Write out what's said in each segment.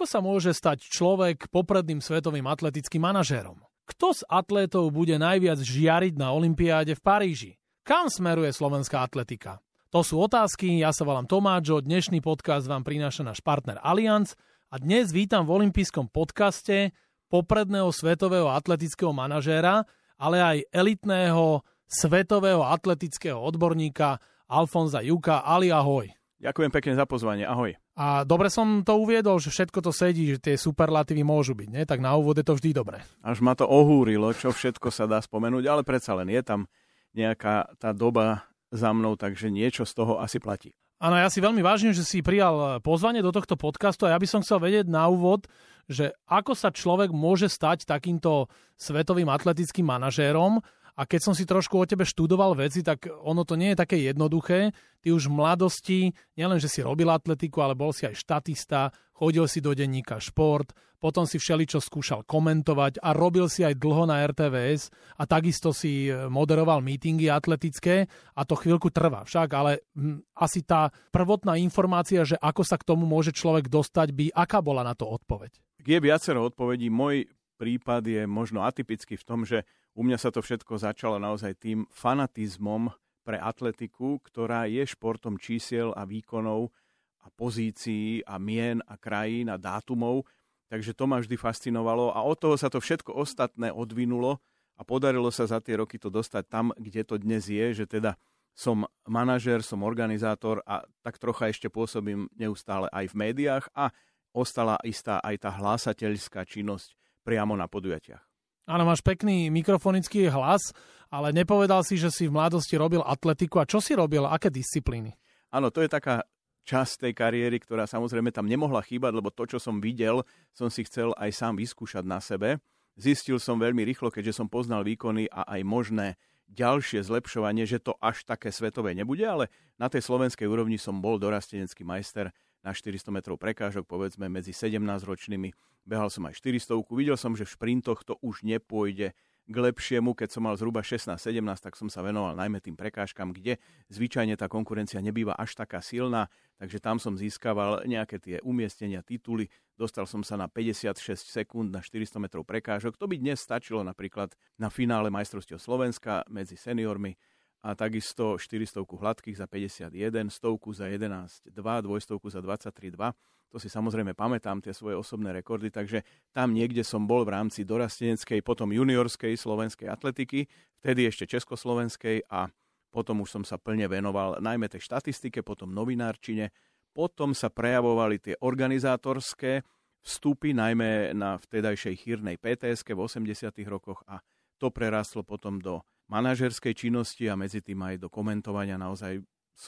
Ako sa môže stať človek popredným svetovým atletickým manažérom? Kto z atlétov bude najviac žiariť na olympiáde v Paríži? Kam smeruje slovenská atletika? To sú otázky, ja sa volám Tomáčo, dnešný podcast vám prináša náš partner Allianz a dnes vítam v olympijskom podcaste popredného svetového atletického manažéra, ale aj elitného svetového atletického odborníka Alfonza Juka. Ali, ahoj. Ďakujem pekne za pozvanie, ahoj. A dobre som to uviedol, že všetko to sedí, že tie superlatívy môžu byť, nie? Tak na úvod je to vždy dobré. Až ma to ohúrilo, čo všetko sa dá spomenúť, ale predsa len je tam nejaká tá doba za mnou, takže niečo z toho asi platí. Áno, ja si veľmi vážim, že si prijal pozvanie do tohto podcastu a ja by som chcel vedieť na úvod, že ako sa človek môže stať takýmto svetovým atletickým manažérom. A keď som si trošku o tebe študoval veci, tak ono to nie je také jednoduché. Ty už v mladosti, nielen, že si robil atletiku, ale bol si aj štatista, chodil si do denníka Šport, potom si všeličo skúšal komentovať a robil si aj dlho na RTVS a takisto si moderoval mítingy atletické a to chvíľku trvá však, ale asi tá prvotná informácia, že ako sa k tomu môže človek dostať, aká bola na to odpoveď? Je viacero odpovedí. Môj prípad je možno atypický v tom, že u mňa sa to všetko začalo naozaj tým fanatizmom pre atletiku, ktorá je športom čísiel a výkonov a pozícií a mien a krajín a dátumov. Takže to ma vždy fascinovalo a od toho sa to všetko ostatné odvinulo a podarilo sa za tie roky to dostať tam, kde to dnes je, že teda som manažér, som organizátor a tak trocha ešte pôsobím neustále aj v médiách a ostala istá aj tá hlásateľská činnosť priamo na podujatiach. Áno, máš pekný mikrofonický hlas, ale nepovedal si, že si v mladosti robil atletiku. A čo si robil? Aké disciplíny? Áno, to je taká časť tej kariéry, ktorá samozrejme tam nemohla chýbať, lebo to, čo som videl, som si chcel aj sám vyskúšať na sebe. Zistil som veľmi rýchlo, keďže som poznal výkony a aj možné ďalšie zlepšovanie, že to až také svetové nebude, ale na tej slovenskej úrovni som bol dorastenecký majster na 400 metrov prekážok, povedzme medzi 17-ročnými. Behal som aj 400. Videl som, že v šprintoch to už nepôjde k lepšiemu. Keď som mal zhruba 16-17, tak som sa venoval najmä tým prekážkam, kde zvyčajne tá konkurencia nebýva až taká silná, takže tam som získaval nejaké tie umiestnenia, tituly. Dostal som sa na 56 sekúnd na 400 metrov prekážok. To by dnes stačilo napríklad na finále majstrovstiev Slovenska medzi seniormi a takisto 400 hladkých za 51, 100 za 11,2, 200 za 23,2. To si samozrejme pamätám, tie svoje osobné rekordy, takže tam niekde som bol v rámci dorasteneckej, potom juniorskej slovenskej atletiky, vtedy ešte československej a potom už som sa plne venoval najmä tej štatistike, potom novinárčine, potom sa prejavovali tie organizátorské vstupy, najmä na vtedajšej chýrnej PTS-ke v 80. rokoch a to prerastlo potom do manažerskej činnosti a medzi tým aj do komentovania. Naozaj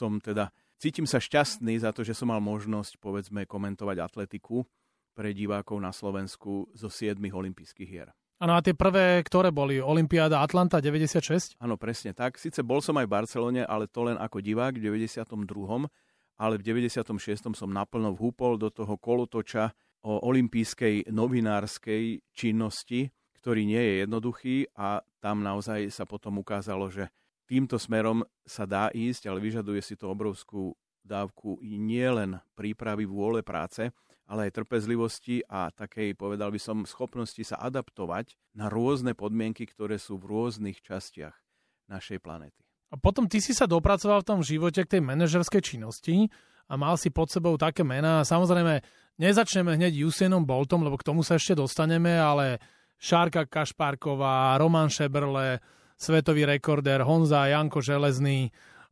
cítim sa šťastný za to, že som mal možnosť, povedzme, komentovať atletiku pre divákov na Slovensku zo 7 olympijských hier. Áno, a tie prvé, ktoré boli? Olympiáda Atlanta 96? Áno, presne tak. Sice bol som aj v Barcelone, ale to len ako divák v 92. Ale v 96. som naplno vhúpol do toho kolotoča o olympijskej novinárskej činnosti, ktorý nie je jednoduchý a tam naozaj sa potom ukázalo, že týmto smerom sa dá ísť, ale vyžaduje si to obrovskú dávku nielen prípravy, vôle, práce, ale aj trpezlivosti a takej, povedal by som, schopnosti sa adaptovať na rôzne podmienky, ktoré sú v rôznych častiach našej planéty. A potom ty si sa dopracoval v tom živote k tej manažerskej činnosti a mal si pod sebou také mená. Samozrejme, nezačneme hneď Usainom Boltom, lebo k tomu sa ešte dostaneme, ale Šárka Kašpárková, Roman Šebrle, svetový rekordér, Honza, Janko Železný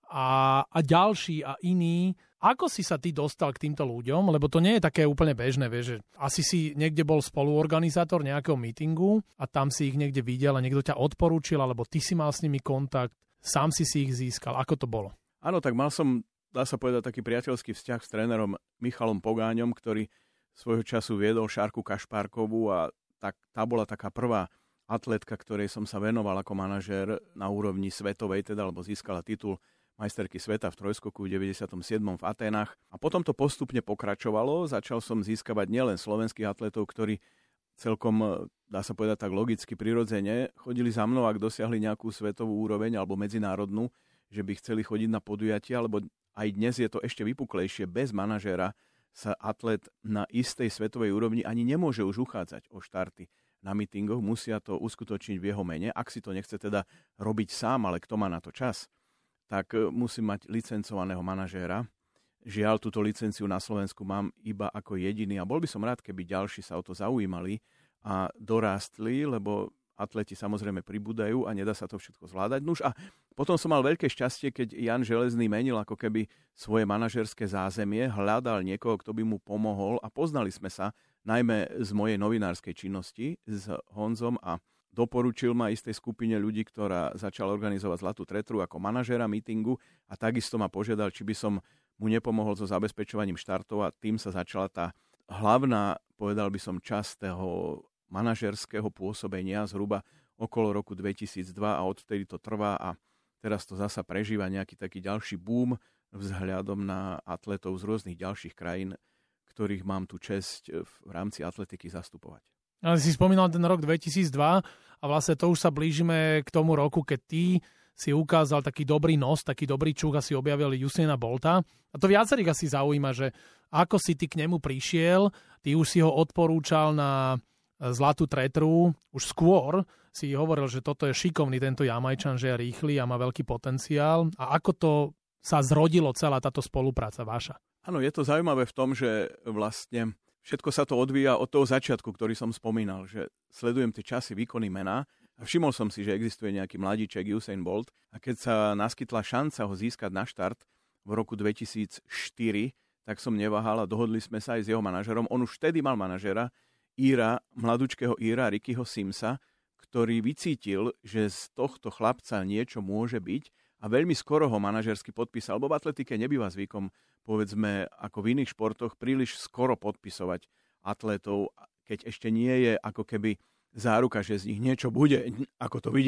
a ďalší a iní. Ako si sa ty dostal k týmto ľuďom? Lebo to nie je také úplne bežné, vieš, že asi si niekde bol spoluorganizátor nejakého meetingu a tam si ich niekde videl a niekto ťa odporúčil, alebo ty si mal s nimi kontakt, sám si ich získal. Ako to bolo? Áno, tak mal som, dá sa povedať, taký priateľský vzťah s trénerom Michalom Pogáňom, ktorý svojho času viedol Šárku Kašpárkovú a tak tá bola taká prvá atletka, ktorej som sa venoval ako manažér na úrovni svetovej, lebo získala titul majsterky sveta v trojskoku v 97. v Aténach. A potom to postupne pokračovalo. Začal som získavať nielen slovenských atletov, ktorí celkom, dá sa povedať tak logicky, prirodzene chodili za mnou, ak dosiahli nejakú svetovú úroveň alebo medzinárodnú, že by chceli chodiť na podujatia, alebo aj dnes je to ešte vypuklejšie bez manažéra sa atlet na istej svetovej úrovni ani nemôže už uchádzať o štarty na mítingoch, musia to uskutočniť v jeho mene. Ak si to nechce teda robiť sám, ale kto má na to čas, tak musí mať licencovaného manažéra. Žiaľ, túto licenciu na Slovensku mám iba ako jediný a bol by som rád, keby ďalší sa o to zaujímali a dorástli, lebo atleti samozrejme pribúdajú a nedá sa to všetko zvládať. Nuž a potom som mal veľké šťastie, keď Jan Železný menil ako keby svoje manažerské zázemie, hľadal niekoho, kto by mu pomohol a poznali sme sa najmä z mojej novinárskej činnosti s Honzom a doporučil ma istej skupine ľudí, ktorá začala organizovať Zlatú tretru ako manažéra mítingu a takisto ma požiadal, či by som mu nepomohol so zabezpečovaním štartov a tým sa začala tá hlavná, povedal by som, časť toho manažerského pôsobenia zhruba okolo roku 2002 a odtedy to trvá a teraz to zasa prežíva nejaký taký ďalší boom vzhľadom na atletov z rôznych ďalších krajín, ktorých mám tu česť v rámci atletiky zastupovať. Ale si spomínal ten rok 2002 a vlastne to už sa blížime k tomu roku, keď ty si ukázal taký dobrý nos, taký dobrý čuch a si objavil Usaina Bolta. A to viacerých asi zaujíma, že ako si ty k nemu prišiel, ty už si ho odporúčal na Zlatú tretru, už skôr si hovoril, že toto je šikovný tento Jamajčan, že je rýchly a má veľký potenciál. A ako to sa zrodilo celá táto spolupráca vaša? Áno, je to zaujímavé v tom, že vlastne všetko sa to odvíja od toho začiatku, ktorý som spomínal, že sledujem tie časy, výkony, mená a všimol som si, že existuje nejaký mladíček Usain Bolt a keď sa naskytla šanca ho získať na štart v roku 2004, tak som neváhal a dohodli sme sa aj s jeho manažerom. On už vtedy mal manažera, mladúčkého Rickyho Simsa, ktorý vycítil, že z tohto chlapca niečo môže byť a veľmi skoro ho manažersky podpísal, lebo v atletike nebýva zvykom, povedzme, ako v iných športoch, príliš skoro podpisovať atletov, keď ešte nie je ako keby záruka, že z nich niečo bude, ako to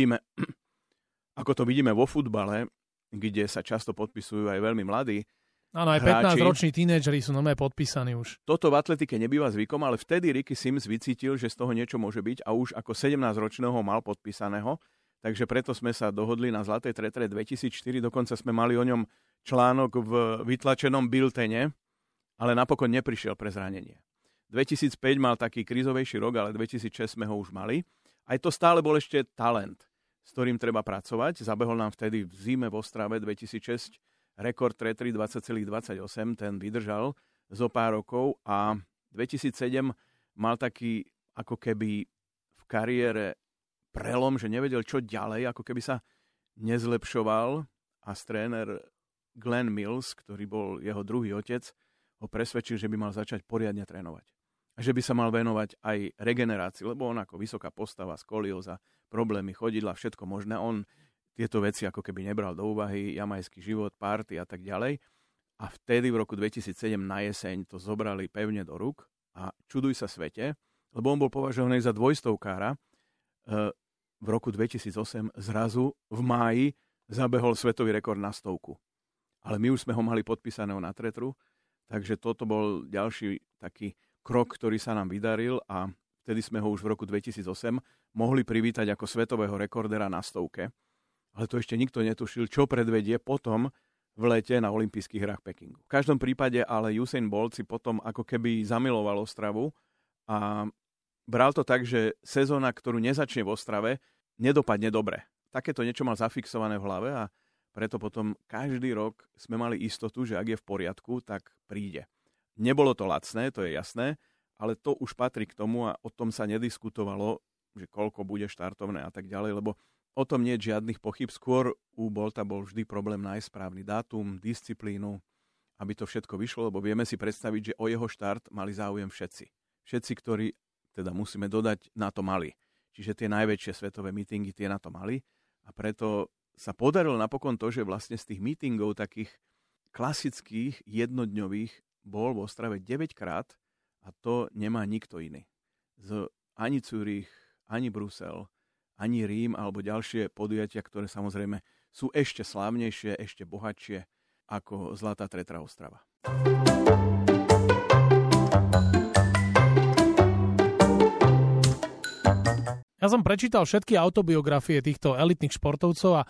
vidíme vo futbale, kde sa často podpisujú aj veľmi mladí. Áno, aj 15-roční tínedžeri sú normálne podpísaní už. Toto v atletike nebýva zvykom, ale vtedy Ricky Sims vycítil, že z toho niečo môže byť a už ako 17-ročného mal podpísaného. Takže preto sme sa dohodli na Zlatej tretre 2004, dokonca sme mali o ňom článok v vytlačenom biltene, ale napokon neprišiel pre zranenie. 2005 mal taký krízovejší rok, ale 2006 sme ho už mali. Aj to stále bol ešte talent, s ktorým treba pracovať. Zabehol nám vtedy v zime v Ostrave 2006 rekord tretry 20,28, ten vydržal zo pár rokov a 2007 mal taký ako keby v kariére prelom, že nevedel čo ďalej, ako keby sa nezlepšoval a tréner Glenn Mills, ktorý bol jeho druhý otec, ho presvedčil, že by mal začať poriadne trénovať. A že by sa mal venovať aj regenerácii, lebo on ako vysoká postava, skolióza, problémy, chodidla, všetko možné. On tieto veci ako keby nebral do úvahy, jamajský život, party a tak ďalej. A vtedy v roku 2007 na jeseň to zobrali pevne do rúk a čuduj sa svete, lebo on bol považovaný za dvojstovkára. V roku 2008 zrazu v máji zabehol svetový rekord na 100. Ale my už sme ho mali podpísaného na tretru, takže toto bol ďalší taký krok, ktorý sa nám vydaril a vtedy sme ho už v roku 2008 mohli privítať ako svetového rekordera na 100. Ale to ešte nikto netušil, čo predvedie potom v lete na olympijských hrách Pekingu. V každom prípade ale Usain Bolt si potom ako keby zamiloval Ostravu a bral to tak, že sezóna, ktorú nezačne v Ostrave, nedopadne dobre. Takéto niečo mal zafixované v hlave a preto potom každý rok sme mali istotu, že ak je v poriadku, tak príde. Nebolo to lacné, to je jasné, ale to už patrí k tomu a o tom sa nediskutovalo, že koľko bude štartovné a tak ďalej, lebo o tom nie je žiadnych pochyb. Skôr u Bolta bol vždy problém nájsť správny dátum, disciplínu, aby to všetko vyšlo, lebo vieme si predstaviť, že o jeho štart mali záujem všetci. Všetci, ktorí, teda musíme dodať, na to mali. Čiže tie najväčšie svetové mítingy, tie na to mali. A preto sa podarilo napokon to, že vlastne z tých mítingov takých klasických, jednodňových bol v Ostrave 9 krát a to nemá nikto iný. Ani Zürich, ani Brusel, ani Rím alebo ďalšie podujatia, ktoré samozrejme sú ešte slávnejšie, ešte bohatšie ako Zlatá tretra Ostrava. Ja som prečítal všetky autobiografie týchto elitných športovcov a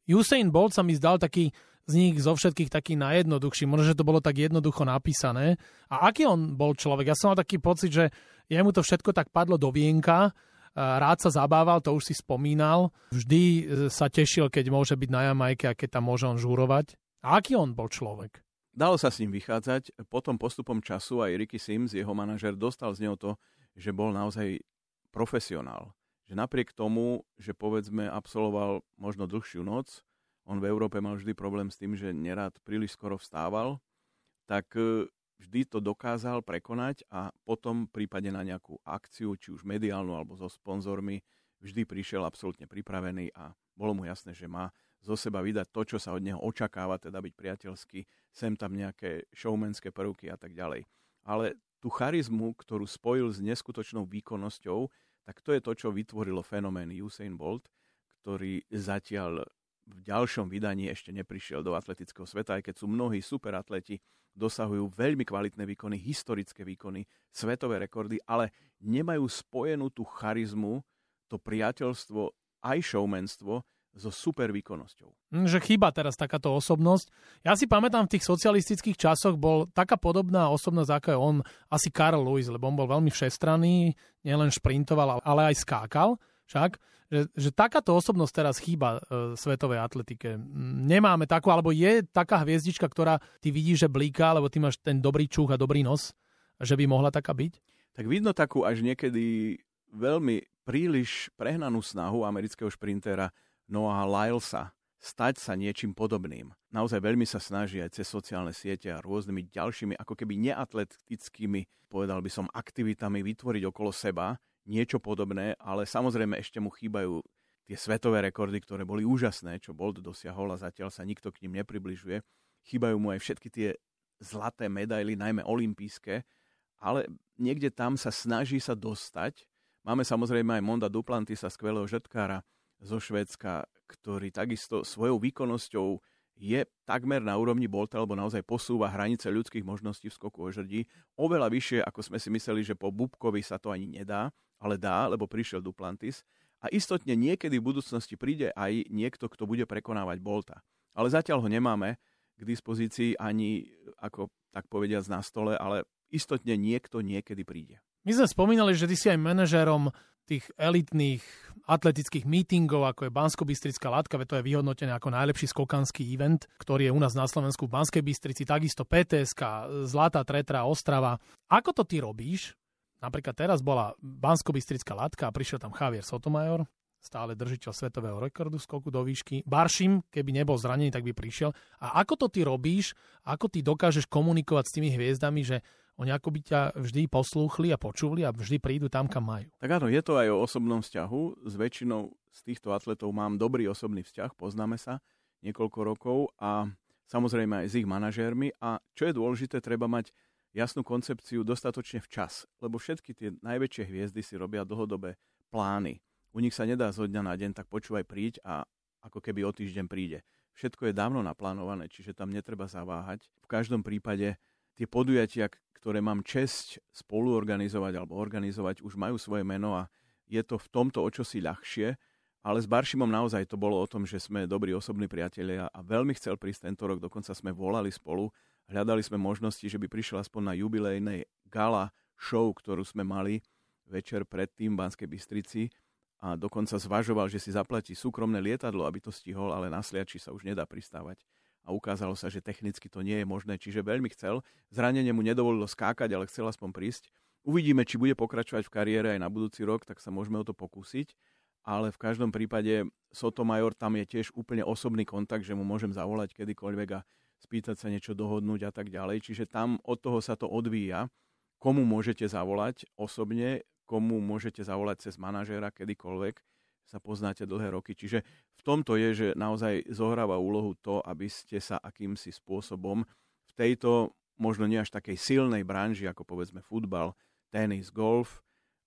Usain Bolt sa mi zdal taký z nich zo všetkých taký najjednoduchší. Možno, že to bolo tak jednoducho napísané. A aký on bol človek? Ja som mal taký pocit, že jemu to všetko tak padlo do vienka, rád sa zabával, to už si spomínal. Vždy sa tešil, keď môže byť na Jamajke a keď tam môže on žúrovať. A aký on bol človek? Dalo sa s ním vychádzať. Potom postupom času aj Ricky Sims, jeho manažer, dostal z neho to, že bol naozaj profesionál. Že napriek tomu, že povedzme absolvoval možno dlhšiu noc, on v Európe mal vždy problém s tým, že nerád príliš skoro vstával, tak vždy to dokázal prekonať a potom v prípade na nejakú akciu, či už mediálnu alebo so sponzormi, vždy prišiel absolútne pripravený a bolo mu jasné, že má zo seba vydať to, čo sa od neho očakáva, teda byť priateľský, sem tam nejaké showmanské prvky a tak ďalej. Ale tú charizmu, ktorú spojil s neskutočnou výkonnosťou, tak to je to, čo vytvorilo fenomén Usain Bolt, ktorý zatiaľ v ďalšom vydaní ešte neprišiel do atletického sveta, aj keď sú mnohí superatleti, dosahujú veľmi kvalitné výkony, historické výkony, svetové rekordy, ale nemajú spojenú tú charizmu, to priateľstvo, aj showmanstvo so super výkonnosťou. Že chýba teraz takáto osobnosť. Ja si pamätám, v tých socialistických časoch bol taká podobná osobnosť, ako je on, asi Carl Lewis, lebo on bol veľmi všestranný, nielen šprintoval, ale aj skákal. Však, že takáto osobnosť teraz chýba svetovej atletike. Nemáme takú, alebo je taká hviezdička, ktorá ty vidíš, že blíka, alebo ty máš ten dobrý čuch a dobrý nos, že by mohla taká byť? Tak vidno takú až niekedy veľmi príliš prehnanú snahu amerického šprintéra Noaha Lylesa stať sa niečím podobným. Naozaj veľmi sa snaží aj cez sociálne siete a rôznymi ďalšími, ako keby neatletickými, povedal by som, aktivitami vytvoriť okolo seba niečo podobné, ale samozrejme ešte mu chýbajú tie svetové rekordy, ktoré boli úžasné, čo Bolt dosiahol a zatiaľ sa nikto k nim nepribližuje. Chýbajú mu aj všetky tie zlaté medaily, najmä olympijské, ale niekde tam sa snaží sa dostať. Máme samozrejme aj Monda Duplantisa, skvelého žrtkára zo Švédska, ktorý takisto svojou výkonnosťou je takmer na úrovni Bolta, alebo naozaj posúva hranice ľudských možností v skoku o žrdí oveľa vyššie, ako sme si mysleli, že po Bubkovi sa to ani nedá, ale dá, lebo prišiel Duplantis. A istotne niekedy v budúcnosti príde aj niekto, kto bude prekonávať Bolta. Ale zatiaľ ho nemáme k dispozícii ani, ako tak povediac, na stole, ale istotne niekto niekedy príde. My sme spomínali, že ty si aj manažérom tých elitných atletických meetingov, ako je Banskobystrická Latka, veď to je vyhodnotené ako najlepší skokanský event, ktorý je u nás na Slovensku v Banskej Bystrici, takisto PTSK, Zlatá Tretra, Ostrava. Ako to ty robíš? Napríklad teraz bola Banskobystrická Latka a prišiel tam Javier Sotomayor, stále držiteľ svetového rekordu skoku do výšky. Baršim, keby nebol zranený, tak by prišiel. A ako to ty robíš? Ako ty dokážeš komunikovať s tými hviezdami, že oni ako by ťa vždy poslúchli a počuli a vždy prídu tam, kam majú? Tak áno, je to aj o osobnom vzťahu. S väčšinou z týchto atletov mám dobrý osobný vzťah, poznáme sa niekoľko rokov a samozrejme aj s ich manažérmi. A čo je dôležité, treba mať jasnú koncepciu dostatočne včas, lebo všetky tie najväčšie hviezdy si robia dlhodobé plány. U nich sa nedá zo dňa na deň, tak počúvaj, príď a ako keby o týždeň príde. Všetko je dávno naplánované, čiže tam netreba zaváhať. V každom prípade tie podujatia, ktoré mám česť spoluorganizovať alebo organizovať, už majú svoje meno a je to v tomto o čosi ľahšie. Ale s Baršimom naozaj to bolo o tom, že sme dobrí osobní priatelia a veľmi chcel prísť tento rok, dokonca sme volali spolu, hľadali sme možnosti, že by prišiel aspoň na jubilejnej gala show, ktorú sme mali večer predtým v Banskej Bystrici a dokonca zvažoval, že si zaplatí súkromné lietadlo, aby to stihol, ale na Sliači sa už nedá pristávať. A ukázalo sa, že technicky to nie je možné, čiže veľmi chcel. Zranenie mu nedovolilo skákať, ale chcel aspoň prísť. Uvidíme, či bude pokračovať v kariére aj na budúci rok, tak sa môžeme o to pokúsiť. Ale v každom prípade Sotomayor tam je tiež úplne osobný kontakt, že mu môžem zavolať kedykoľvek a spýtať sa niečo, dohodnúť a tak ďalej. Čiže tam od toho sa to odvíja, komu môžete zavolať osobne, komu môžete zavolať cez manažéra kedykoľvek, sa poznáte dlhé roky. Čiže v tomto je, že naozaj zohráva úlohu to, aby ste sa akýmsi spôsobom v tejto možno nie až takej silnej branži, ako povedzme futbal, tenis, golf,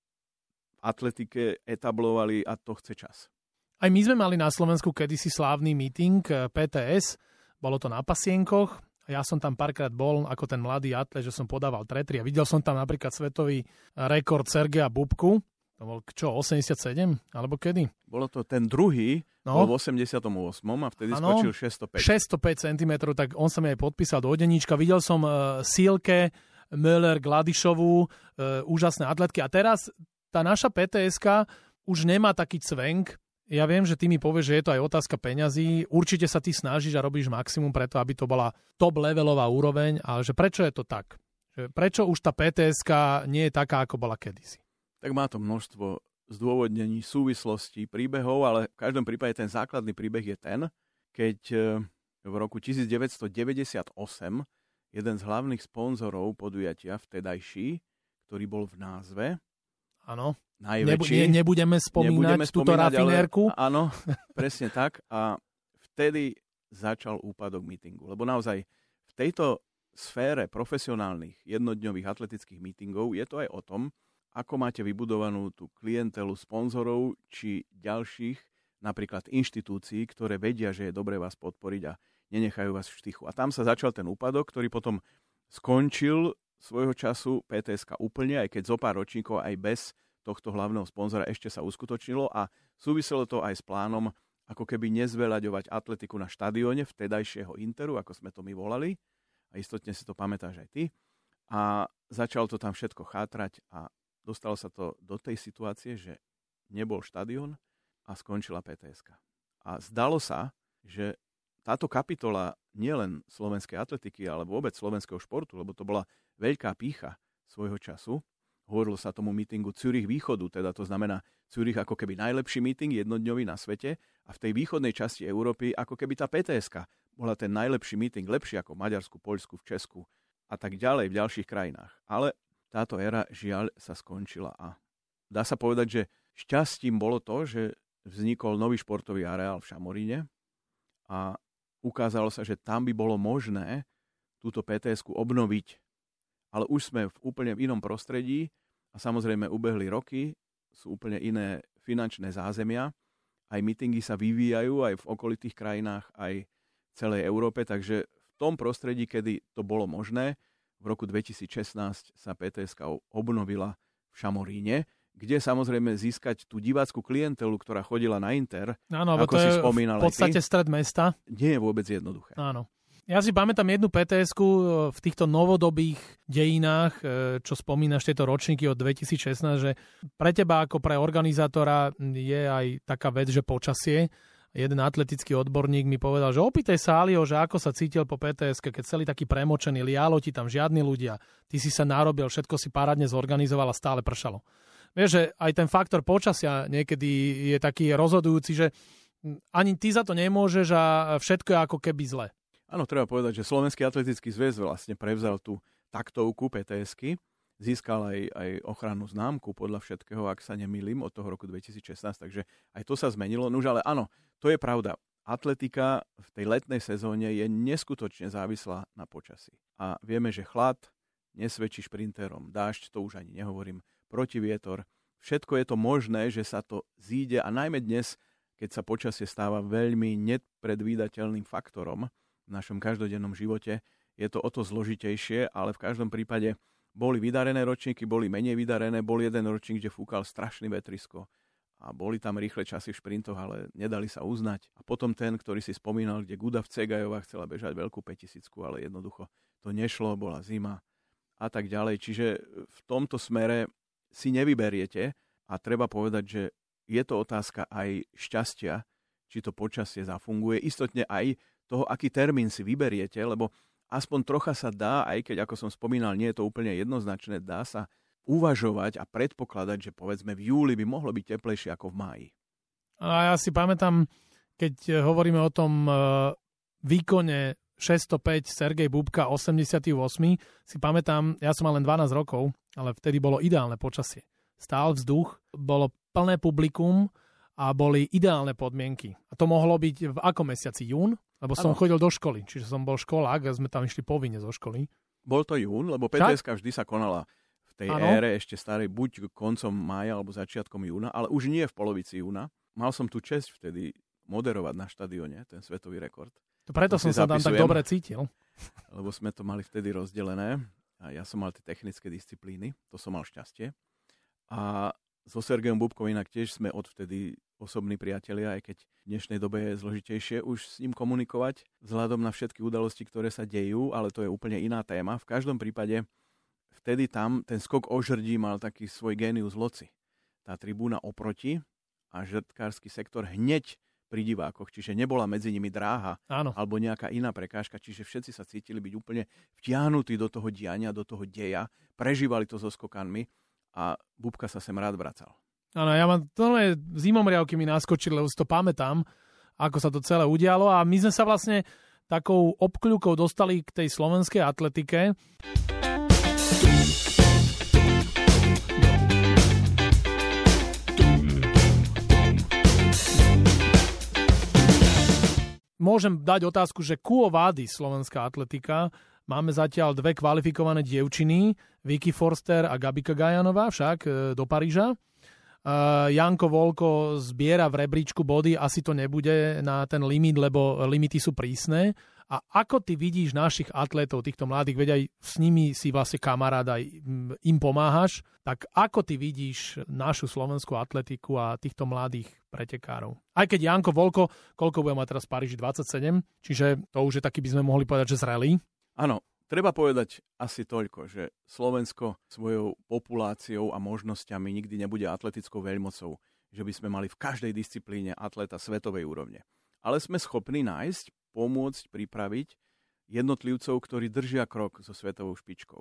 v atletike etablovali a to chce čas. Aj my sme mali na Slovensku kedysi slávny meeting PTS, bolo to na Pasienkoch. Ja som tam párkrát bol ako ten mladý atlet, že som podával tretry a videl som tam napríklad svetový rekord Sergeja Bubku. To To bol čo, 87? Alebo kedy? Bolo to ten druhý, bol v 88. a vtedy skočil 605. 605 cm, tak on sa mi aj podpísal do denníčka. Videl som Silke, Möller, Gladišovú, úžasné atletky. A teraz tá naša PTS-ka už nemá taký cvenk. Ja viem, že ty mi povieš, že je to aj otázka peňazí. Určite sa ty snažíš a robíš maximum preto, aby to bola top levelová úroveň, ale že prečo je to tak? Že prečo už tá PTS-ka nie je taká, ako bola kedysi? Tak má to množstvo zdôvodnení, súvislostí, príbehov, ale v každom prípade ten základný príbeh je ten, keď v roku 1998 jeden z hlavných sponzorov podujatia vtedajší, ktorý bol v názve, áno, najväčší. Nebudeme spomínať túto rafinérku. Áno, presne tak. A vtedy začal úpadok meetingu. Lebo naozaj v tejto sfére profesionálnych jednodňových atletických meetingov je to aj o tom, ako máte vybudovanú tú klientelu sponzorov či ďalších, napríklad inštitúcií, ktoré vedia, že je dobre vás podporiť a nenechajú vás v štychu. A tam sa začal ten úpadok, ktorý potom skončil svojho času PTS-ka úplne, aj keď zo pár ročníkov aj bez tohto hlavného sponzora ešte sa uskutočnilo a súviselo to aj s plánom ako keby nezveľaďovať atletiku na štadióne vtedajšieho Interu, ako sme to my volali. A istotne si to pamätáš aj ty. A začalo to tam všetko chátrať a dostalo sa to do tej situácie, že nebol štadión a skončila PTS-ka. A zdalo sa, že táto kapitola nielen slovenskej atletiky, ale vôbec slovenského športu, lebo to bola veľká pýcha svojho času. Hovorilo sa tomu meetingu Zürich východu, teda to znamená Zürich ako keby najlepší meeting jednodňový na svete a v tej východnej časti Európy ako keby tá PTS-ka bola ten najlepší meeting, lepší ako v Maďarsku, Poľsku, v Česku a tak ďalej v ďalších krajinách. Ale táto éra žiaľ sa skončila a dá sa povedať, že šťastím bolo to, že vznikol nový športový areál v Šamoríne a ukázalo sa, že tam by bolo možné túto PTS-ku obnoviť. Ale už sme v úplne inom prostredí a samozrejme ubehli roky, sú úplne iné finančné zázemia. Aj meetingy sa vyvíjajú aj v okolitých krajinách, aj v celej Európe, takže v tom prostredí, kedy to bolo možné, v roku 2016 sa PTS-ka obnovila v Šamoríne, kde samozrejme získať tú divácku klientelu, ktorá chodila na Inter, áno, ako si spomínal v podstate stred mesta. Nie je vôbec jednoduché. Áno. Ja si pamätám jednu PTS-ku v týchto novodobých dejinách, čo spomínaš tieto ročníky od 2016, že pre teba ako pre organizátora je aj taká vec, že počasie. Jeden atletický odborník mi povedal, že opýtaj sa Alio, že ako sa cítil po PTS-ke, keď celý taký premočený, lialo ti tam žiadni ľudia, ty si sa narobil, všetko si parádne zorganizoval a stále pršalo. Vieš, že aj ten faktor počasia niekedy je taký rozhodujúci, že ani ty za to nemôžeš a všetko je ako keby zle. Áno, treba povedať, že Slovenský atletický zväz vlastne prevzal tú taktovku PTS-ky, získal aj ochrannú známku podľa všetkého, ak sa nemýlim, od toho roku 2016, takže aj to sa zmenilo. Nuž, ale áno, to je pravda. Atletika v tej letnej sezóne je neskutočne závislá na počasí. A vieme, že chlad nesvedčí šprinterom, dážď, to už ani nehovorím, protivietor. Všetko je to možné, že sa to zíde a najmä dnes, keď sa počasie stáva veľmi nepredvídateľným faktorom v našom každodennom živote, je to o to zložitejšie, ale v každom prípade boli vydarené ročníky, boli menej vydarené, bol jeden ročník, kde fúkal strašný vetrisko a boli tam rýchle časy v šprintoch, ale nedali sa uznať. A potom ten, ktorý si spomínal, kde Guda Vcegajová chcela bežať veľkú 5000, ale jednoducho to nešlo, bola zima a tak ďalej. Čiže v tomto smere si nevyberiete a treba povedať, že je to otázka aj šťastia, či to počasie zafunguje. Istotne aj toho, aký termín si vyberiete, lebo aspoň trocha sa dá, aj keď, ako som spomínal, nie je to úplne jednoznačné, dá sa uvažovať a predpokladať, že povedzme v júli by mohlo byť teplejšie ako v máji. A ja si pamätám, keď hovoríme o tom výkone 605 Sergej Bubka 88, si pamätám, ja som mal len 12 rokov, ale vtedy bolo ideálne počasie. Stál vzduch, bolo plné publikum a boli ideálne podmienky. A to mohlo byť v akom mesiaci? Jún? Lebo som chodil do školy, čiže som bol školák a sme tam išli povinne zo školy. Bol to jún, lebo PTS-ka vždy sa konala v tej ére ešte starej, buď koncom mája alebo začiatkom júna, ale už nie v polovici júna. Mal som tu česť vtedy moderovať na štadióne, ten svetový rekord. To preto som sa tam tak dobre cítil. Lebo sme to mali vtedy rozdelené a ja som mal tie technické disciplíny, to som mal šťastie. A So Sergejom Bubkom inak tiež sme odvtedy osobní priatelia, aj keď v dnešnej dobe je zložitejšie už s ním komunikovať, vzhľadom na všetky udalosti, ktoré sa dejú, ale to je úplne iná téma. V každom prípade vtedy tam ten skok o žrdí mal taký svoj génius loci. Tá tribúna oproti a žrdkársky sektor hneď pri divákoch, čiže nebola medzi nimi dráha alebo nejaká iná prekážka, čiže všetci sa cítili byť úplne vtiahnutí do toho diania, do toho deja, prežívali to so skokanmi a Bubka sa sem rád vracal. Áno, ja mám tohle zimomriavky mi naskočili, lebo si to pamätám, ako sa to celé udialo a my sme sa vlastne takou obkľukou dostali k tej slovenskej atletike. Môžem dať otázku, že Quo Vadis slovenská atletika. Máme zatiaľ 2 kvalifikované dievčiny, Vicky Forster a Gabika Gajanová však do Paríža. Janko Volko zbiera v rebríčku body, asi to nebude na ten limit, lebo limity sú prísne. A ako ty vidíš našich atletov, týchto mladých, veď aj s nimi si vlastne kamarát, aj im pomáhaš, tak ako ty vidíš našu slovenskú atletiku a týchto mladých pretekárov? Aj keď Janko Volko, koľko bude mať teraz v Paríži, 27, čiže to už je taký, by sme mohli povedať, že zrelý. Áno, treba povedať asi toľko, že Slovensko svojou populáciou a možnosťami nikdy nebude atletickou veľmocou, že by sme mali v každej disciplíne atleta svetovej úrovne. Ale sme schopní nájsť, pomôcť, pripraviť jednotlivcov, ktorí držia krok so svetovou špičkou.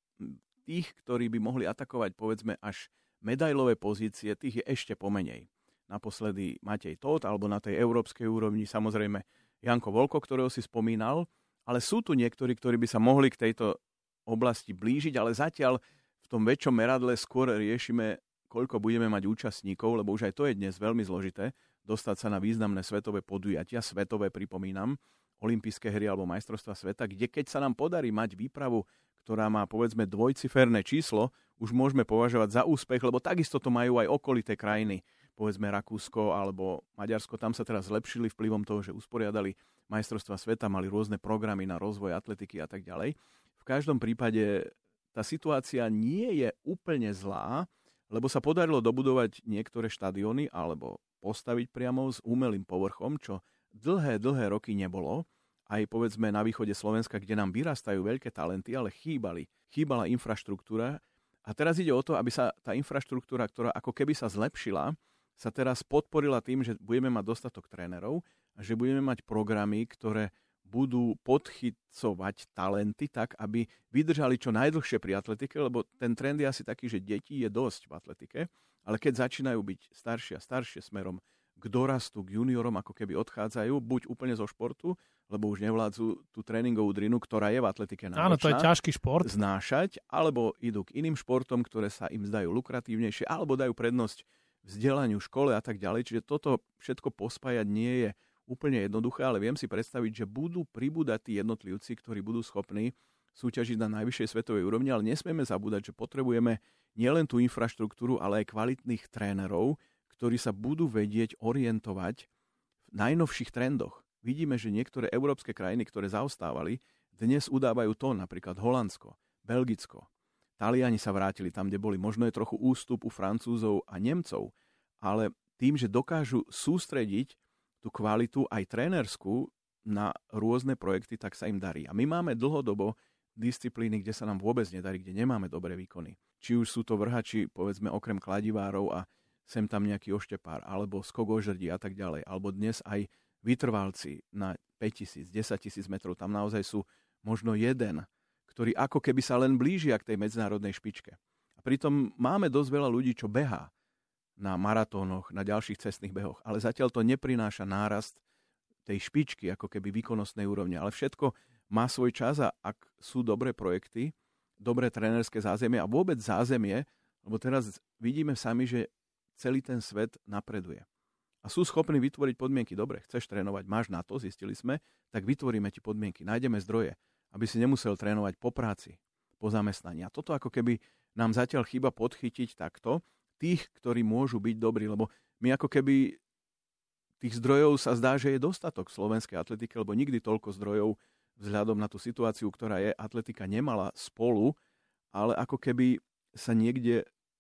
Tých, ktorí by mohli atakovať, povedzme, až medailové pozície, tých je ešte pomenej. Naposledy Matej Tóth, alebo na tej európskej úrovni samozrejme Janko Volko, ktorého si spomínal, ale sú tu niektorí, ktorí by sa mohli k tejto oblasti blížiť, ale zatiaľ v tom väčšom meradle skôr riešime, koľko budeme mať účastníkov, lebo už aj to je dnes veľmi zložité, dostať sa na významné svetové podujatia, svetové pripomínam, olympijské hry alebo majstrovstvá sveta, kde keď sa nám podarí mať výpravu, ktorá má povedzme dvojciferné číslo, už môžeme považovať za úspech, lebo takisto to majú aj okolité krajiny, povedzme Rakúsko alebo Maďarsko, tam sa teraz zlepšili vplyvom toho, že usporiadali majstrovstvá sveta, mali rôzne programy na rozvoj atletiky a tak ďalej. V každom prípade tá situácia nie je úplne zlá, lebo sa podarilo dobudovať niektoré štadióny alebo postaviť priamo s umelým povrchom, čo dlhé roky nebolo. Aj povedzme na východe Slovenska, kde nám vyrastajú veľké talenty, ale chýbala infraštruktúra. A teraz ide o to, aby sa tá infraštruktúra, ktorá ako keby sa zlepšila, sa teraz podporila tým, že budeme mať dostatok trénerov a že budeme mať programy, ktoré budú podchycovať talenty tak, aby vydržali čo najdlhšie pri atletike, lebo ten trend je asi taký, že detí je dosť v atletike, ale keď začínajú byť staršie a staršie smerom k dorastu, k juniorom, ako keby odchádzajú, buď úplne zo športu, lebo už nevládzu tú tréningovú drinu, ktorá je v atletike náročná. Áno, to je ťažký šport. Znášať, alebo idú k iným športom, ktoré sa im zdajú lukratívnejšie, alebo dajú prednosť vzdelaniu, škole a tak ďalej. Čiže toto všetko pospájať nie je úplne jednoduché, ale viem si predstaviť, že budú pribúdať tí jednotlivci, ktorí budú schopní súťažiť na najvyššej svetovej úrovni, ale nesmieme zabúdať, že potrebujeme nielen tú infraštruktúru, ale aj kvalitných trénerov, ktorí sa budú vedieť orientovať v najnovších trendoch. Vidíme, že niektoré európske krajiny, ktoré zaostávali, dnes udávajú to, napríklad Holandsko, Belgicko. Taliani sa vrátili tam, kde boli. Možno je trochu ústup u Francúzov a Nemcov, ale tým, že dokážu sústrediť tú kvalitu aj trénerskú na rôzne projekty, tak sa im darí. A my máme dlhodobo disciplíny, kde sa nám vôbec nedarí, kde nemáme dobré výkony. Či už sú to vrhači, povedzme, okrem kladivárov a sem tam nejaký oštepár, alebo skok o žrdi a tak ďalej. Alebo dnes aj vytrvalci na 5000, 10 000 metrov. Tam naozaj sú možno jeden, ktorý ako keby sa len blížia k tej medzinárodnej špičke. A pritom máme dosť veľa ľudí, čo behá na maratónoch, na ďalších cestných behoch, ale zatiaľ to neprináša nárast tej špičky, ako keby výkonnostnej úrovne. Ale všetko má svoj čas a ak sú dobré projekty, dobré trénerské zázemie a vôbec zázemie, lebo teraz vidíme sami, že celý ten svet napreduje. A sú schopní vytvoriť podmienky. Dobre, chceš trénovať, máš na to, zistili sme, tak vytvoríme ti podmienky, nájdeme zdroje, aby si nemusel trénovať po práci, po zamestnaní. A toto ako keby nám zatiaľ chýba podchytiť takto tých, ktorí môžu byť dobrí, lebo my ako keby tých zdrojov sa zdá, že je dostatok v slovenskej atletike, lebo nikdy toľko zdrojov vzhľadom na tú situáciu, ktorá je, atletika nemala spolu, ale ako keby sa niekde